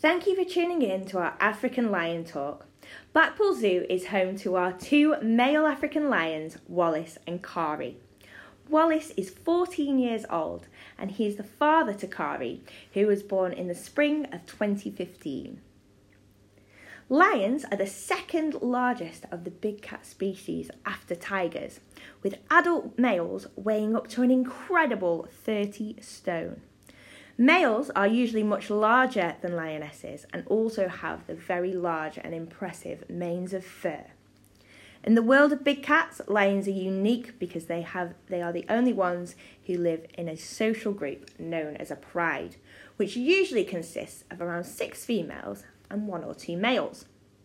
Thank you for tuning in to our African Lion Talk. Blackpool Zoo is home to our two male African lions, Wallace and Kari. Wallace is 14 years old and he is the father to Kari, who was born in the spring of 2015. Lions are the second largest of the big cat species after tigers, with adult males weighing up to an incredible 30 stone. Males are usually much larger than lionesses and also have the very large and impressive manes of fur. In the world of big cats, lions are unique because they are the only ones who live in a social group known as a pride, which usually consists of around 6 females and 1 or 2 males.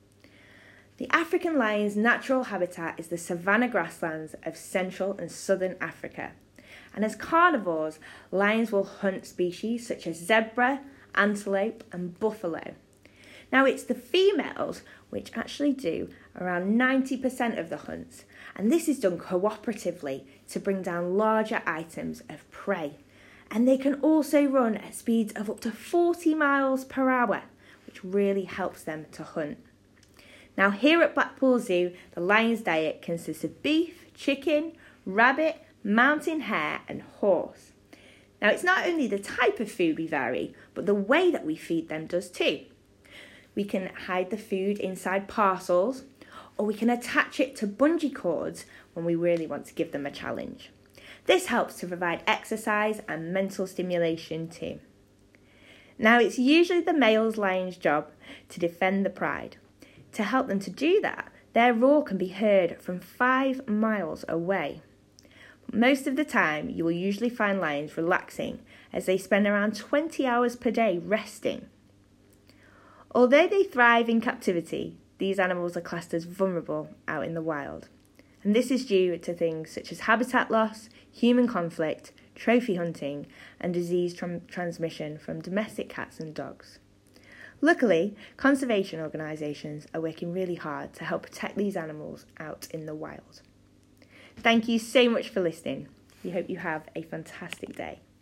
The African lion's natural habitat is the savanna grasslands of Central and Southern Africa. And as carnivores, lions will hunt species such as zebra, antelope and buffalo. Now it's the females which actually do around 90% of the hunts, and this is done cooperatively to bring down larger items of prey. And they can also run at speeds of up to 40 miles per hour, which really helps them to hunt. Now here at Blackpool Zoo, the lion's diet consists of beef, chicken, rabbit, mountain hare and horse. Now it's not only the type of food we vary, but the way that we feed them does too. We can hide the food inside parcels, or we can attach it to bungee cords when we really want to give them a challenge. This helps to provide exercise and mental stimulation too. Now it's usually the male lion's job to defend the pride. To help them to do that, their roar can be heard from 5 miles away. Most of the time, you will usually find lions relaxing as they spend around 20 hours per day resting. Although they thrive in captivity, these animals are classed as vulnerable out in the wild. And this is due to things such as habitat loss, human conflict, trophy hunting, and disease transmission from domestic cats and dogs. Luckily, conservation organisations are working really hard to help protect these animals out in the wild. Thank you so much for listening. We hope you have a fantastic day.